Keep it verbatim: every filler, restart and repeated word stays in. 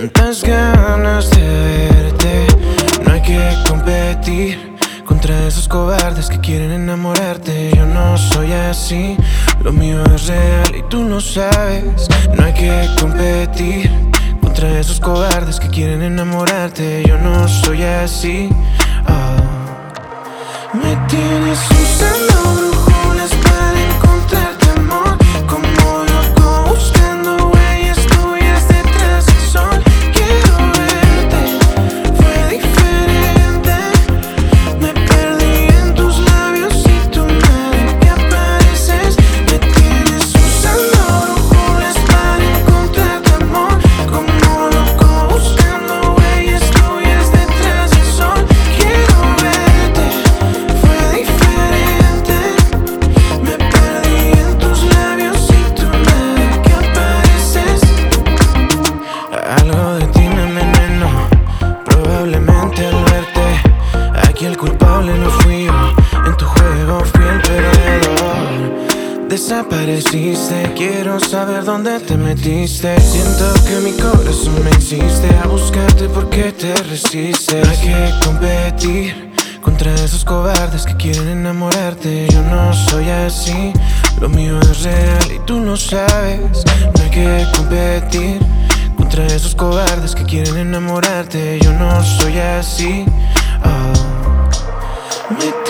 Tantas ganas de verte, no hay que competir contra esos cobardes que quieren enamorarte. Yo no soy así, lo mío es real y tú lo sabes. No hay que competir contra esos cobardes que quieren enamorarte. Yo no soy así. Oh. Me tienes usando brujones para encontrarte, amor. Como loco buscando huellas tuyas detrás del sol. Quiero verte, fue diferente. Me perdí en tus labios y tú nada que apareces. Me tienes usando brujones para encontrarte, amor. Como loco buscando huellas tuyas detrás del sol. Quiero verte, fue diferente. Me perdí en tus labios y tú nada que apareces. Algo de ti me envenenó, probablemente al verte. Aquí el culpable no fui yo, en tu juego fui el perdedor. Desapareciste, quiero saber dónde te metiste. Siento que mi corazón me insiste a buscarte porque te resistes. No hay que competir contra esos cobardes que quieren enamorarte. Yo no soy así, lo mío es real y tú lo sabes. No hay que competir contra esos cobardes que quieren enamorarte. Yo no soy así. Oh. Me